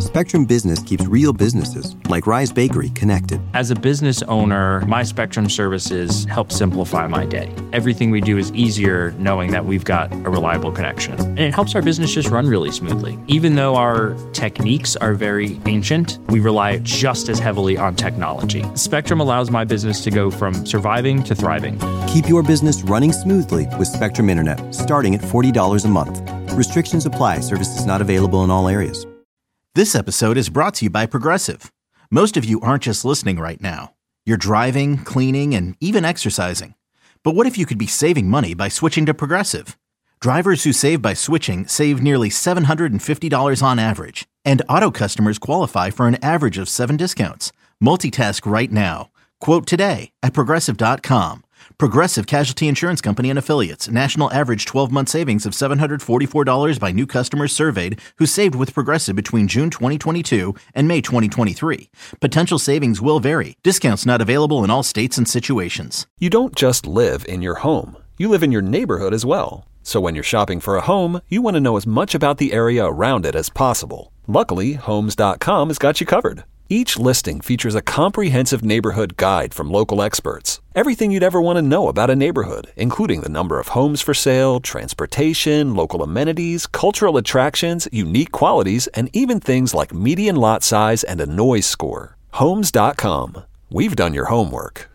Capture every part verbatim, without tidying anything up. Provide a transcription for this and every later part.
Spectrum Business keeps real businesses, like Rise Bakery, connected. As a business owner, my Spectrum services help simplify my day. Everything we do is easier knowing that we've got a reliable connection. And it helps our business just run really smoothly. Even though our techniques are very ancient, we rely just as heavily on technology. Spectrum allows my business to go from surviving to thriving. Keep your business running smoothly with Spectrum Internet, starting at forty dollars a month. Restrictions apply. Services not available in all areas. This episode is brought to you by Progressive. Most of you aren't just listening right now. You're driving, cleaning, and even exercising. But what if you could be saving money by switching to Progressive? Drivers who save by switching save nearly seven hundred fifty dollars on average. And auto customers qualify for an average of seven discounts. Multitask right now. Quote today at Progressive dot com. Progressive Casualty Insurance Company and Affiliates. National average twelve-month savings of seven hundred forty-four dollars by new customers surveyed who saved with Progressive between June twenty twenty-two and May twenty twenty-three. Potential savings will vary. Discounts not available in all states and situations. You don't just live in your home. You live in your neighborhood as well. So when you're shopping for a home, you want to know as much about the area around it as possible. Luckily, Homes dot com has got you covered. Each listing features a comprehensive neighborhood guide from local experts. Everything you'd ever want to know about a neighborhood, including the number of homes for sale, transportation, local amenities, cultural attractions, unique qualities, and even things like median lot size and a noise score. Homes dot com. We've done your homework.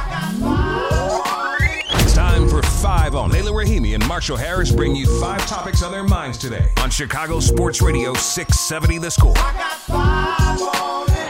It's time for Five on. Layla Rahimi and Marshall Harris bring you five topics on their minds today on Chicago Sports Radio six seventy The Score. I got five on it.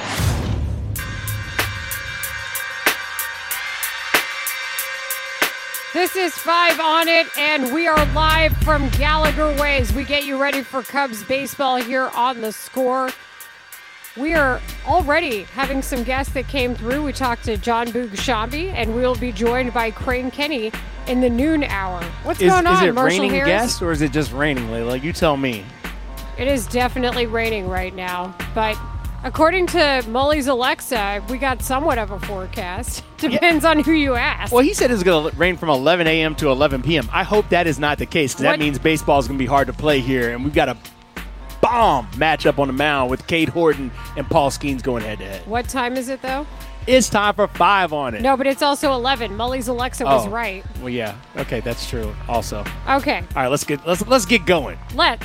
This is Five on It, and we are live from Gallagher Way as we get you ready for Cubs baseball here on The Score. We are already having some guests that came through. We talked to John Bugashambi, and we will be joined by Crane Kenny in the noon hour. What's is, going on, Is it Marshall raining Harris? guests, or is it just raining, Layla? You tell me. It is definitely raining right now, but according to Mully's Alexa, we got somewhat of a forecast. Depends yeah. on who you ask. Well, he said it's going to rain from eleven a.m. to eleven p.m. I hope that is not the case, because that means baseball is going to be hard to play here, and we've got a bomb matchup on the mound with Cade Horton and Paul Skeens going head-to-head. What time is it, though? It's time for Five on It. No, but it's also eleven. Mully's Alexa was oh. right. Well, yeah. Okay, that's true also. Okay. All right, let's get let's let's get going. Let's.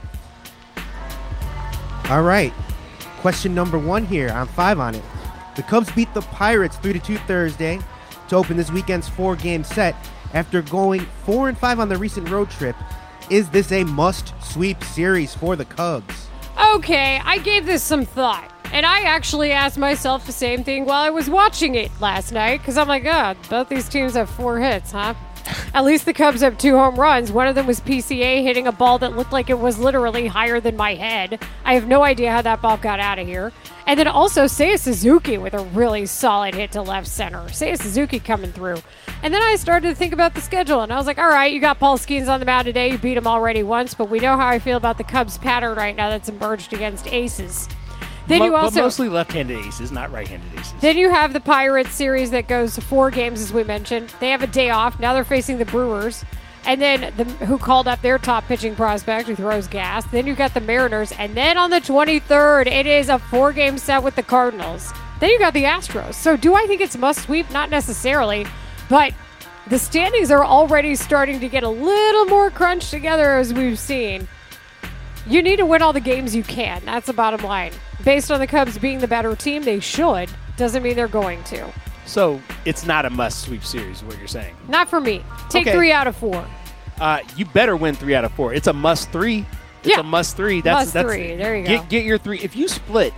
All right. Question number one here on Five on It. The Cubs beat the Pirates three to two Thursday to open this weekend's four-game set after going four and five on the recent road trip. Is this a must-sweep series for the Cubs? Okay, I gave this some thought. And I actually asked myself the same thing while I was watching it last night, because I'm like, God, both these teams have four hits, huh? At least the Cubs have two home runs. One of them was P C A hitting a ball that looked like it was literally higher than my head. I have no idea how that ball got out of here. And then also Seiya Suzuki with a really solid hit to left center. Seiya Suzuki coming through. And then I started to think about the schedule, and I was like, all right, you got Paul Skeens on the mound today. You beat him already once, but we know how I feel about the Cubs pattern right now that's emerged against aces. Then Mo- you also, but mostly left-handed aces, not right-handed aces. Then you have the Pirates series that goes to four games, as we mentioned. They have a day off. Now they're facing the Brewers. And then the, who called up their top pitching prospect who throws gas. Then you got the Mariners. And then on the twenty-third, it is a four-game set with the Cardinals. Then you got the Astros. So do I think it's must-sweep? Not necessarily. But the standings are already starting to get a little more crunched together, as we've seen. You need to win all the games you can. That's the bottom line. Based on the Cubs being the better team, they should. Doesn't mean they're going to. So it's not a must-sweep series, is what you're saying? Not for me. Take okay. three out of four. Uh, you better win three out of four. It's a must-three. It's yeah. a must-three. That's, must that's, three. There you go. Get, get your three. If you split,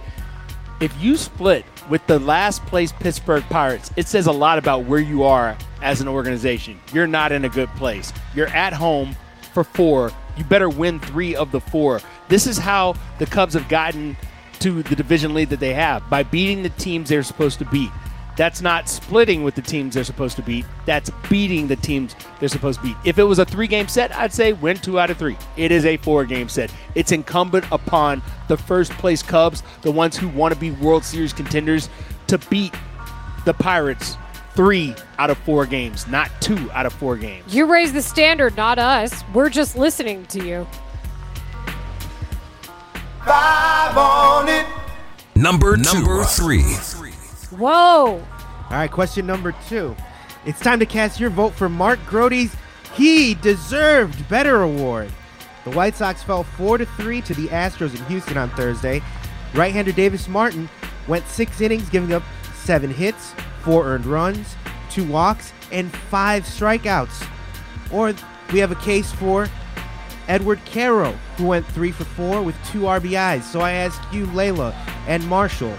if you split with the last-place Pittsburgh Pirates, it says a lot about where you are as an organization. You're not in a good place. You're at home for four. You better win three of the four. This is how the Cubs have gotten to the division lead that they have, by beating the teams they're supposed to beat. That's not splitting with the teams they're supposed to beat. That's beating the teams they're supposed to beat. If it was a three-game set, I'd say win two out of three. It is a four-game set. It's incumbent upon the first-place Cubs, the ones who want to be World Series contenders, to beat the Pirates three out of four games, not two out of four games. You raise the standard, not us. We're just listening to you. Five on Number two. Number three. Whoa. All right, question number two. It's time to cast your vote for Mark Grote's He Deserved Better award. The White Sox fell four to three to the Astros in Houston on Thursday. Right-hander Davis Martin went six innings, giving up seven hits, four earned runs, two walks, and five strikeouts. Or we have a case for Edward Caro, who went three for four with two R B Is. So I ask you, Layla and Marshall,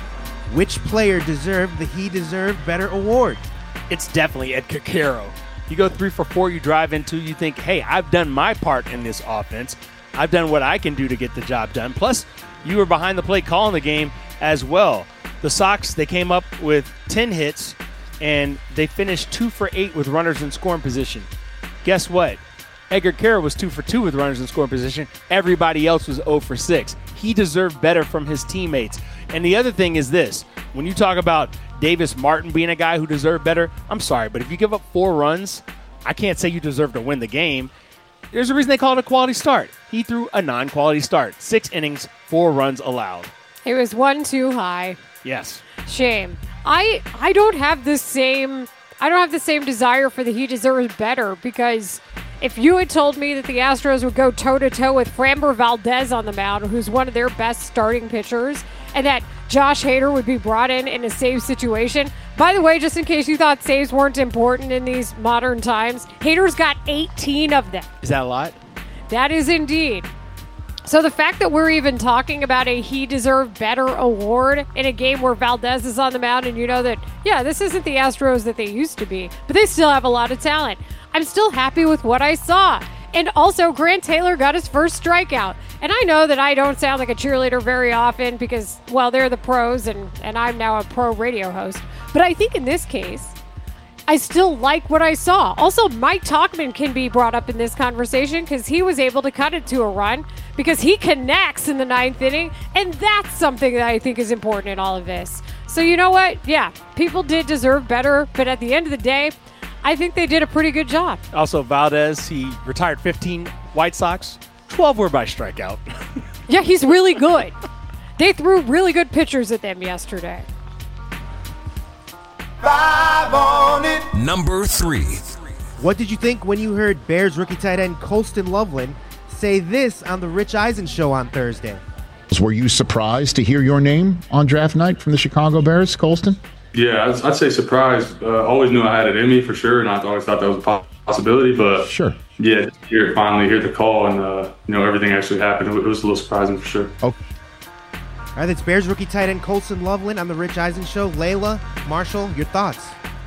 which player deserved the He Deserved Better award? It's definitely Edgar Caro. You go three for four, you drive in two, you think, hey, I've done my part in this offense. I've done what I can do to get the job done. Plus, you were behind the plate calling the game as well. The Sox, they came up with ten hits, and they finished two for eight with runners in scoring position. Guess what? Edgar Caro was two for two with runners in scoring position. Everybody else was zero for six. He deserved better from his teammates. And the other thing is this. When you talk about Davis Martin being a guy who deserved better, I'm sorry, but if you give up four runs, I can't say you deserve to win the game. There's a reason they call it a quality start. He threw a non-quality start. Six innings, four runs allowed. It was one too high. Yes. Shame. I I don't have the same I don't have the same desire for the He Deserves Better, because if you had told me that the Astros would go toe-to-toe with Framber Valdez on the mound, who's one of their best starting pitchers, and that Josh Hader would be brought in in a save situation. By the way, just in case you thought saves weren't important in these modern times, Hader's got eighteen of them. Is that a lot? That is indeed. So the fact that we're even talking about a He Deserved Better award in a game where Valdez is on the mound, and you know that, yeah, this isn't the Astros that they used to be, but they still have a lot of talent. I'm still happy with what I saw. And also, Grant Taylor got his first strikeout. And I know that I don't sound like a cheerleader very often because, well, they're the pros, and, and I'm now a pro radio host. But I think in this case, I still like what I saw. Also, Mike Tauchman can be brought up in this conversation because he was able to cut it to a run because he connects in the ninth inning, and that's something that I think is important in all of this. So you know what? Yeah, people did deserve better, but at the end of the day, I think they did a pretty good job. Also, Valdez, he retired fifteen White Sox. twelve were by strikeout. Yeah, he's really good. They threw really good pitchers at them yesterday. Five on it. Number three. What did you think when you heard Bears rookie tight end Colston Loveland say this on the Rich Eisen show on Thursday? Were you surprised to hear your name on draft night from the Chicago Bears, Colston? Yeah, I'd, I'd say surprised. Uh, always knew I had it in me for sure, and I always thought that was a possibility. But sure, yeah, just hear it finally, hear the call, and uh, you know everything actually happened. It was a little surprising for sure. Oh. All right, that's Bears rookie tight end Colston Loveland on the Rich Eisen show. Layla, Marshall, your thoughts?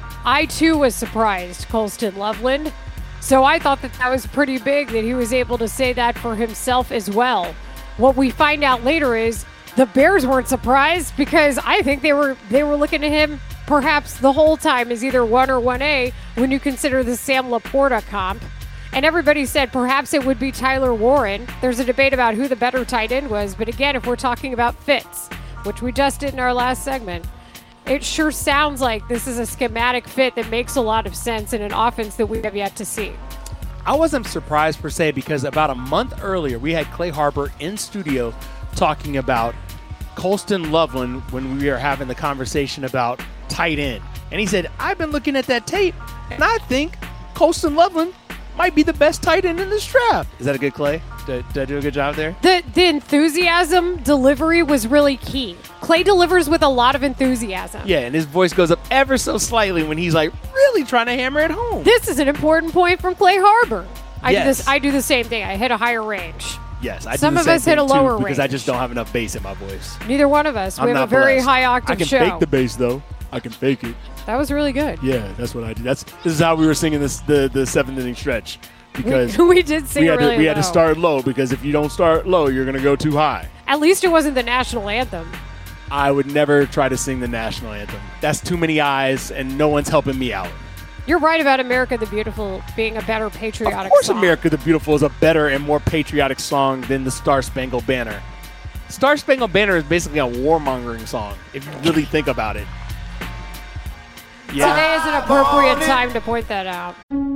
I too was surprised, Colston Loveland. So I thought that that was pretty big that he was able to say that for himself as well. What we find out later is the Bears weren't surprised because I think they were they were looking at him perhaps the whole time as either one or one A when you consider the Sam Laporta comp. And everybody said perhaps it would be Tyler Warren. There's a debate about who the better tight end was, but again, if we're talking about fits, which we just did in our last segment, it sure sounds like this is a schematic fit that makes a lot of sense in an offense that we have yet to see. I wasn't surprised per se because about a month earlier, we had Clay Harbor in studio talking about Colston Loveland when we were having the conversation about tight end. And he said, I've been looking at that tape, and I think Colston Loveland might be the best tight end in this draft. Is that a good Clay? Did, did I do a good job there? The, the enthusiasm delivery was really key. Clay delivers with a lot of enthusiasm. Yeah, and his voice goes up ever so slightly when he's like really trying to hammer it home. This is an important point from Clay Harbor. I, yes. do, this, I do the same thing. I hit a higher range. Yes, I Some do the of same us hit a thing too, lower because range. I just don't have enough bass in my voice. Neither one of us. We I'm have not a very blessed. high octave I can show. fake the bass though. I can fake it. That was really good. Yeah, that's what I do. That's this is how we were singing this the the seventh inning stretch because we, we did sing we had really to, we low. had to start low because if you don't start low, you're gonna go too high. At least it wasn't the national anthem. I would never try to sing the national anthem. That's too many eyes, and no one's helping me out. You're right about America the Beautiful being a better patriotic Of course, song. America the Beautiful is a better and more patriotic song than the Star Spangled Banner. Star Spangled Banner is basically a warmongering song, if you really think about it. Yeah. Today is an appropriate time to point that out.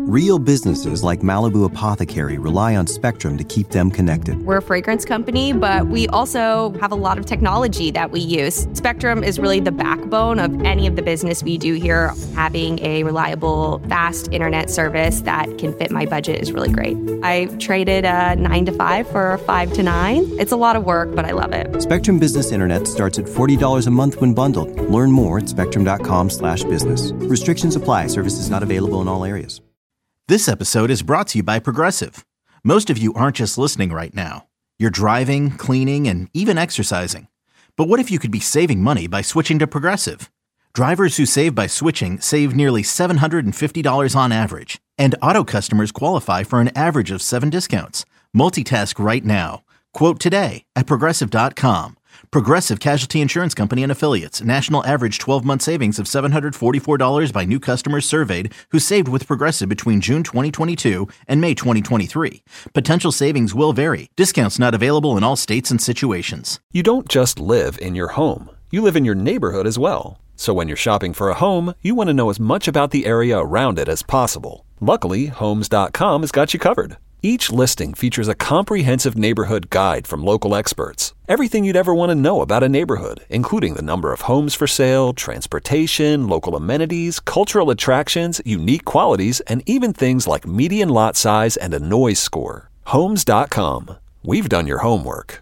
Real businesses like Malibu Apothecary rely on Spectrum to keep them connected. We're a fragrance company, but we also have a lot of technology that we use. Spectrum is really the backbone of any of the business we do here. Having a reliable, fast internet service that can fit my budget is really great. I traded a nine to five for a five to nine. It's a lot of work, but I love it. Spectrum Business Internet starts at forty dollars a month when bundled. Learn more at spectrum.com slash business. Restrictions apply. Services not available in all areas. This episode is brought to you by Progressive. Most of you aren't just listening right now. You're driving, cleaning, and even exercising. But what if you could be saving money by switching to Progressive? Drivers who save by switching save nearly seven hundred fifty dollars on average. And auto customers qualify for an average of seven discounts. Multitask right now. Quote today at Progressive dot com. Progressive Casualty Insurance Company and Affiliates. National average twelve-month savings of seven hundred forty-four dollars by new customers surveyed who saved with Progressive between June twenty twenty-two and May twenty twenty-three. Potential savings will vary. Discounts not available in all states and situations. You don't just live in your home. You live in your neighborhood as well. So when you're shopping for a home, you want to know as much about the area around it as possible. Luckily, Homes dot com has got you covered. Each listing features a comprehensive neighborhood guide from local experts. Everything you'd ever want to know about a neighborhood, including the number of homes for sale, transportation, local amenities, cultural attractions, unique qualities, and even things like median lot size and a noise score. Homes dot com. We've done your homework.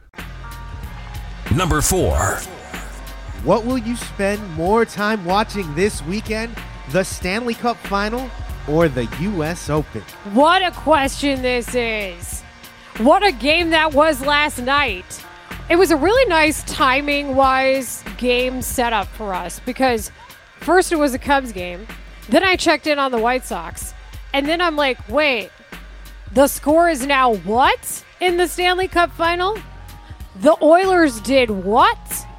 Number four. What will you spend more time watching this weekend? The Stanley Cup Final or the U S Open? What a question this is. What a game that was last night. It was a really nice timing-wise game setup for us because first it was a Cubs game, then I checked in on the White Sox, and then I'm like, wait, the score is now what in the Stanley Cup Final? The Oilers did what?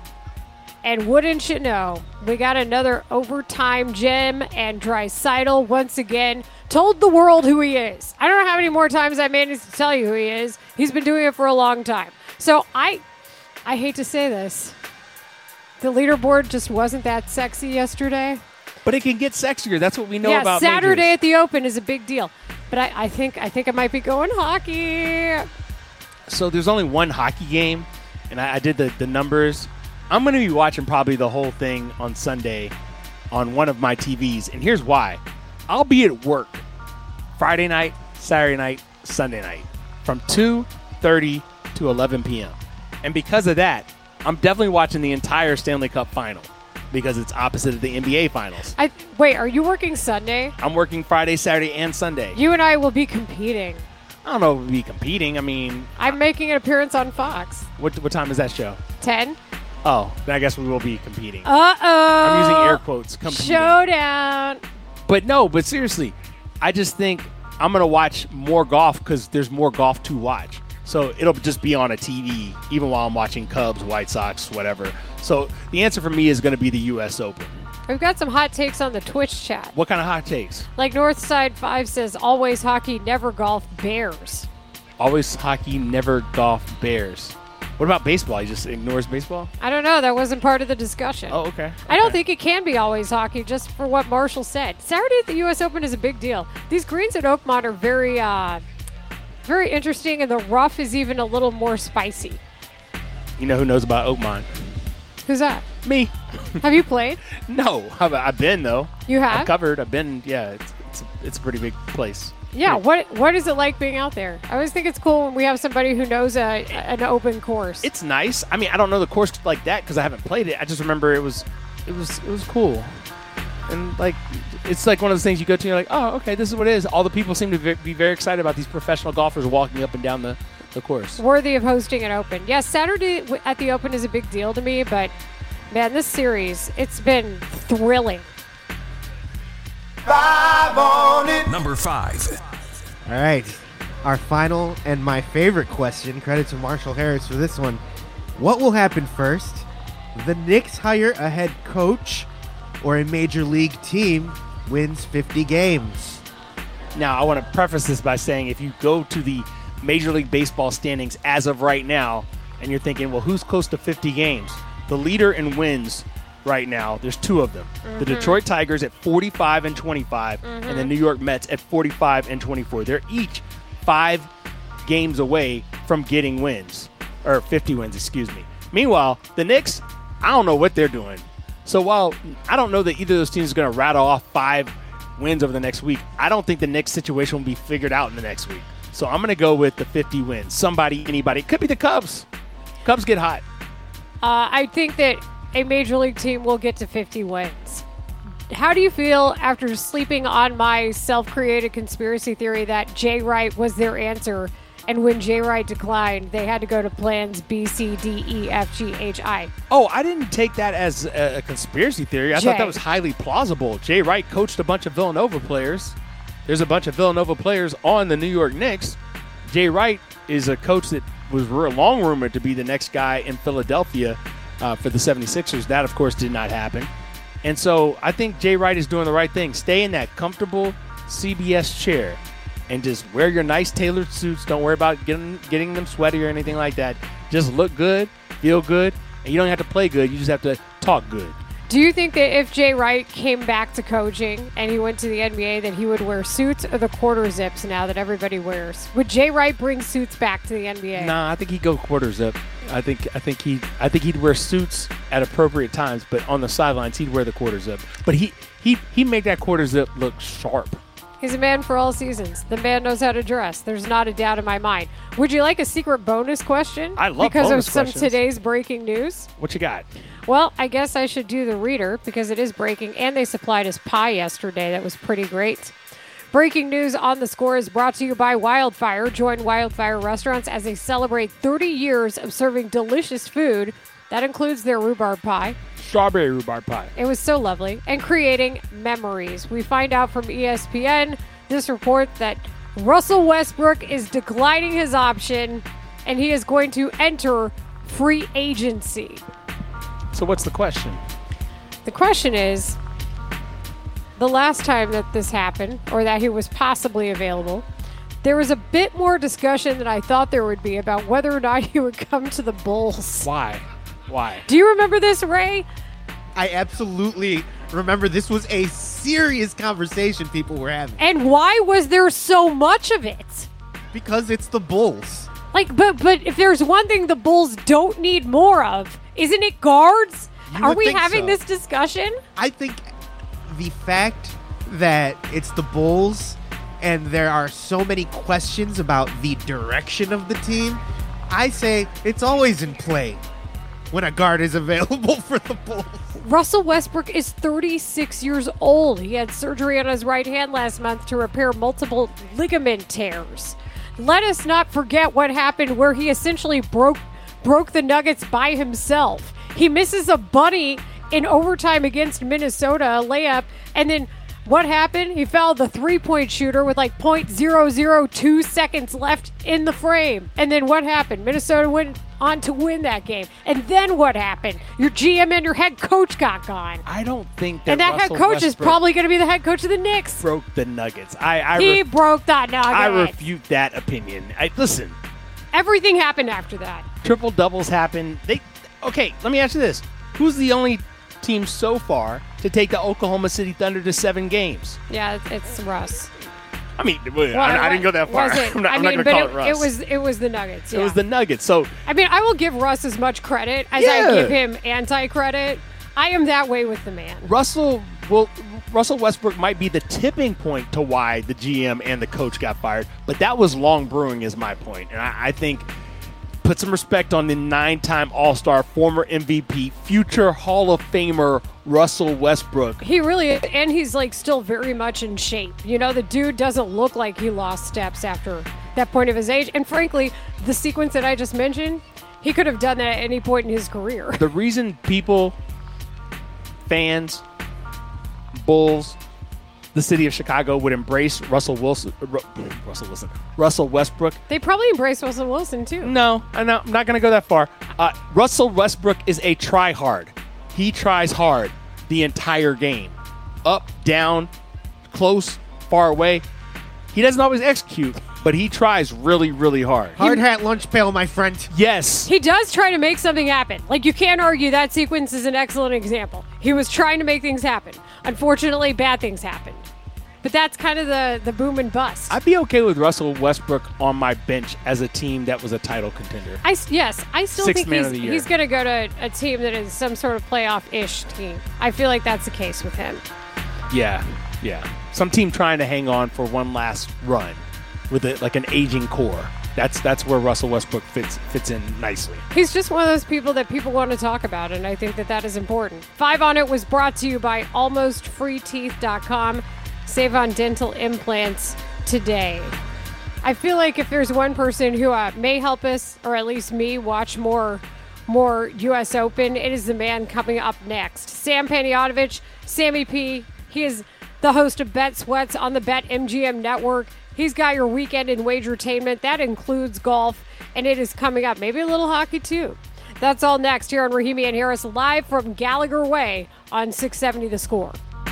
And wouldn't you know, we got another overtime gem, and Draisaitl once again told the world who he is. I don't know how many more times I managed to tell you who he is. He's been doing it for a long time. So I I hate to say this. The leaderboard just wasn't that sexy yesterday. But it can get sexier. That's what we know yeah, about Saturday majors. at the Open is a big deal. But I, I think I think I might be going hockey. So there's only one hockey game, and I, I did the, the numbers. I'm going to be watching probably the whole thing on Sunday on one of my T Vs, and here's why. I'll be at work Friday night, Saturday night, Sunday night from two thirty to eleven p.m. And because of that, I'm definitely watching the entire Stanley Cup Final because it's opposite of the N B A Finals. I Wait, are you working Sunday? I'm working Friday, Saturday, and Sunday. You and I will be competing. I don't know if we'll be competing. I mean... I'm making an appearance on Fox. What, what time is that show? ten. Oh, then I guess we will be competing. Uh-oh. I'm using air quotes. Competing. Showdown. But no, but seriously, I just think I'm going to watch more golf because there's more golf to watch. So it'll just be on a T V, even while I'm watching Cubs, White Sox, whatever. So the answer for me is going to be the U S Open. We've got some hot takes on the Twitch chat. What kind of hot takes? Like Northside five says, always hockey, never golf, Bears. Always hockey, never golf, Bears. What about baseball? He just ignores baseball? I don't know. That wasn't part of the discussion. Oh, okay. okay. I don't think it can be always hockey, just for what Marshall said. Saturday at the U S Open is a big deal. These greens at Oakmont are very, uh, very interesting, and the rough is even a little more spicy. You know who knows about Oakmont? Who's that? Me. Have you played? No. I've, I've been, though. You have? I've covered. I've been, yeah. It's, it's, a, it's a pretty big place. Yeah, what what is it like being out there? I always think it's cool when we have somebody who knows a, an open course. It's nice. I mean, I don't know the course like that because I haven't played it. I just remember it was, it was, it was cool, and like, it's like one of those things you go to and you're like, oh, okay, this is what it is. All the people seem to be very excited about these professional golfers walking up and down the, the course. Worthy of hosting an Open. Yes, Saturday at the Open is a big deal to me, but man, this series, it's been thrilling. Five on it. Number five. All right. Our final and my favorite question. Credit to Marshall Harris for this one. What will happen first? The Knicks hire a head coach or a major league team wins fifty games? Now, I want to preface this by saying if you go to the Major League Baseball standings as of right now and you're thinking, well, who's close to fifty games? The leader in wins right now. There's two of them. Mm-hmm. The Detroit Tigers at forty-five and twenty-five, Mm-hmm. and the New York Mets at forty-five and twenty-four. They're each five games away from getting wins, or fifty wins, excuse me. Meanwhile, the Knicks, I don't know what they're doing. So while I don't know that either of those teams is going to rattle off five wins over the next week, I don't think the Knicks situation will be figured out in the next week. So I'm going to go with the fifty wins. Somebody, anybody. It could be the Cubs. Cubs get hot. Uh, I think that a major league team will get to fifty wins. How do you feel after sleeping on my self-created conspiracy theory that Jay Wright was their answer, and when Jay Wright declined, they had to go to plans B, C, D, E, F, G, H, I? Oh, I didn't take that as a, a conspiracy theory. I Jay. thought that was highly plausible. Jay Wright coached a bunch of Villanova players. There's a bunch of Villanova players on the New York Knicks. Jay Wright is a coach that was long rumored to be the next guy in Philadelphia uh, for the seventy-sixers. That, of course, did not happen. And so I think Jay Wright is doing the right thing. Stay in that comfortable C B S chair and just wear your nice tailored suits. Don't worry about getting getting them sweaty or anything like that. Just look good, feel good, and you don't have to play good. You just have to talk good. Do you think that if Jay Wright came back to coaching and he went to the N B A that he would wear suits or the quarter zips now that everybody wears? Would Jay Wright bring suits back to the N B A? Nah, I think he'd go quarter zip. I think I think he I think he'd wear suits at appropriate times, but on the sidelines he'd wear the quarter zip. But he he he made that quarter zip look sharp. He's a man for all seasons. The man knows how to dress. There's not a doubt in my mind. Would you like a secret bonus question? I love because bonus of some questions. today's breaking news. What you got? Well, I guess I should do the reader because it is breaking, and they supplied us pie yesterday. That was pretty great. Breaking news on the score is brought to you by Wildfire. Join Wildfire Restaurants as they celebrate thirty years of serving delicious food. That includes their rhubarb pie. Strawberry rhubarb pie. It was so lovely. And creating memories. We find out from E S P N this report that Russell Westbrook is declining his option and he is going to enter free agency. So what's the question? The question is, the last time that this happened, or that he was possibly available, there was a bit more discussion than I thought there would be about whether or not he would come to the Bulls. Why? Why? Do you remember this, Ray? I absolutely remember this was a serious conversation people were having. And why was there so much of it? Because it's the Bulls. Like, but but if there's one thing the Bulls don't need more of, isn't it guards? You Are would we think having so. this discussion? I think the fact that it's the Bulls and there are so many questions about the direction of the team, I say it's always in play when a guard is available for the Bulls. Russell Westbrook is thirty-six years old. He had surgery on his right hand last month to repair multiple ligament tears. Let us not forget what happened where he essentially broke broke the Nuggets by himself. He misses a bunny in overtime against Minnesota, a layup, and then what happened? He fouled the three-point shooter with like point zero zero two seconds left in the frame. And then what happened? Minnesota went on to win that game. And then what happened? Your G M and your head coach got gone. I don't think that And that Russell head coach is Westbrook probably going to be the head coach of the Knicks. broke the Nuggets. I, I he ref- broke that nugget. I refute that opinion. I, listen, Everything happened after that. triple doubles happen. They okay. Let me ask you this: who's the only team so far to take the Oklahoma City Thunder to seven games? Yeah, it's Russ. I mean, I, Well, I didn't go that far. was it? I'm not, I I'm mean, not but going to call it, it Russ. it was it was the Nuggets. It Yeah. was the Nuggets. So I mean, I will give Russ as much credit as Yeah. I give him anti-credit. I am that way with the man. Russell, well, Russell Westbrook might be the tipping point to why the G M and the coach got fired, but that was long brewing, is my point. And I, I think put some respect on the nine-time All-Star, former M V P, future Hall of Famer Russell Westbrook. He really is, and he's like still very much in shape. You know, the dude doesn't look like he lost steps after that point of his age. And frankly, the sequence that I just mentioned, he could have done that at any point in his career. The reason people, fans, Bulls, the city of Chicago would embrace Russell Wilson, Ru- Russell Wilson, Russell Westbrook. They probably embrace Russell Wilson too. No, I'm not, I'm not going to go that far. Uh, Russell Westbrook is a try-hard. He tries hard the entire game. Up, down, close, far away. He doesn't always execute. but he tries really, really hard. Hard hat lunch pail, my friend. Yes. He does try to make something happen. Like, you can't argue that sequence is an excellent example. He was trying to make things happen. Unfortunately, bad things happened. But that's kind of the, the boom and bust. I'd be okay with Russell Westbrook on my bench as a team that was a title contender. I, yes, I still Sixth think man he's, of the year. he's going to go to a team that is some sort of playoff-ish team. I feel like that's the case with him. Yeah, yeah. Some team trying to hang on for one last run with a, like an aging core. That's that's where Russell Westbrook fits fits in nicely. He's just one of those people that people want to talk about, and I think that that is important. Five on It was brought to you by almost free teeth dot com. Save on dental implants today. I feel like if there's one person who uh, may help us, or at least me, watch more more U S Open, it is the man coming up next. Sam Panayotovich, Sammy P. He is the host of Bet Sweats on the Bet M G M network. He's got your weekend in wagertainment. That includes golf, and it is coming up. Maybe a little hockey, too. That's all next here on Rahimi and Harris, live from Gallagher Way on six seventy The Score.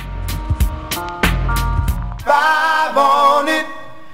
Five on it.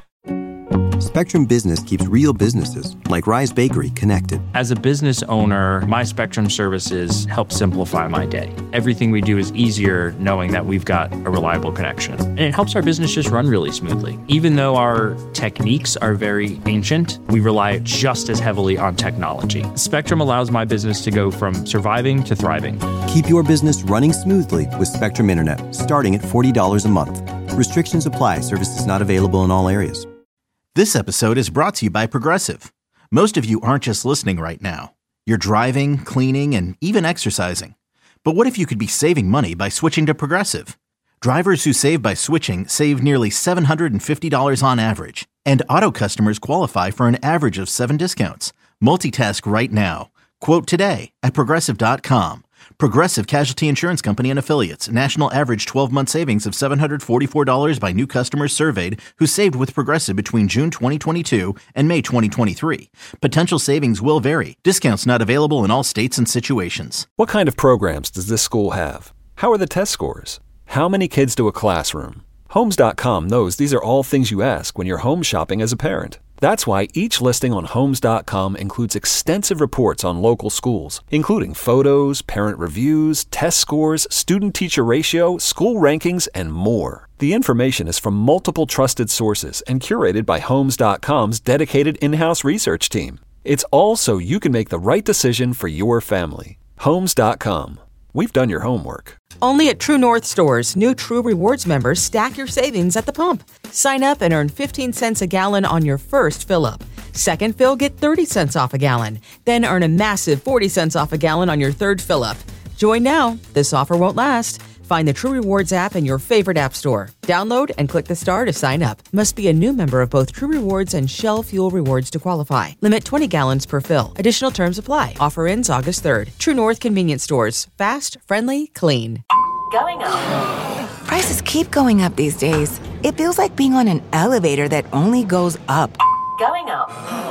Spectrum Business keeps real businesses, like Rise Bakery, connected. As a business owner, my Spectrum services help simplify my day. Everything we do is easier knowing that we've got a reliable connection. And it helps our business just run really smoothly. Even though our techniques are very ancient, we rely just as heavily on technology. Spectrum allows my business to go from surviving to thriving. Keep your business running smoothly with Spectrum Internet, starting at forty dollars a month. Restrictions apply. Services not available in all areas. This episode is brought to you by Progressive. Most of you aren't just listening right now. You're driving, cleaning, and even exercising. But what if you could be saving money by switching to Progressive? Drivers who save by switching save nearly seven hundred fifty dollars on average. And auto customers qualify for an average of seven discounts. Multitask right now. Quote today at Progressive dot com. Progressive Casualty Insurance Company and Affiliates. National average twelve-month savings of seven hundred forty-four dollars by new customers surveyed who saved with Progressive between June twenty twenty-two and May twenty twenty-three. Potential savings will vary. Discounts not available in all states and situations. What kind of programs does this school have? How are the test scores? How many kids do a classroom? Homes dot com knows these are all things you ask when you're home shopping as a parent. That's why each listing on Homes dot com includes extensive reports on local schools, including photos, parent reviews, test scores, student-teacher ratio, school rankings, and more. The information is from multiple trusted sources and curated by Homes dot com's dedicated in-house research team. It's all so you can make the right decision for your family. Homes dot com. We've done your homework. Only at True North stores, new True Rewards members stack your savings at the pump. Sign up and earn fifteen cents a gallon on your first fill-up. Second fill, get thirty cents off a gallon. Then earn a massive forty cents off a gallon on your third fill-up. Join now. This offer won't last. Find the True Rewards app in your favorite app store. Download and click the star to sign up. Must be a new member of both True Rewards and Shell Fuel Rewards to qualify. Limit twenty gallons per fill. Additional terms apply. Offer ends August third. True North Convenience Stores. Fast, friendly, clean. Going up. Prices keep going up these days. It feels like being on an elevator that only goes up. Going up.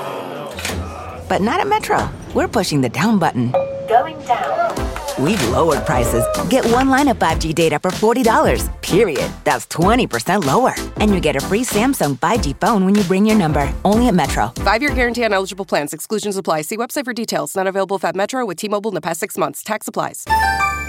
But not at Metro. We're pushing the down button. Going down. We've lowered prices. Get one line of five G data for forty dollars, period. That's twenty percent lower. And you get a free Samsung five G phone when you bring your number. Only at Metro. Five-year guarantee on eligible plans. Exclusions apply. See website for details. Not available if at Metro with T-Mobile in the past six months. Tax applies.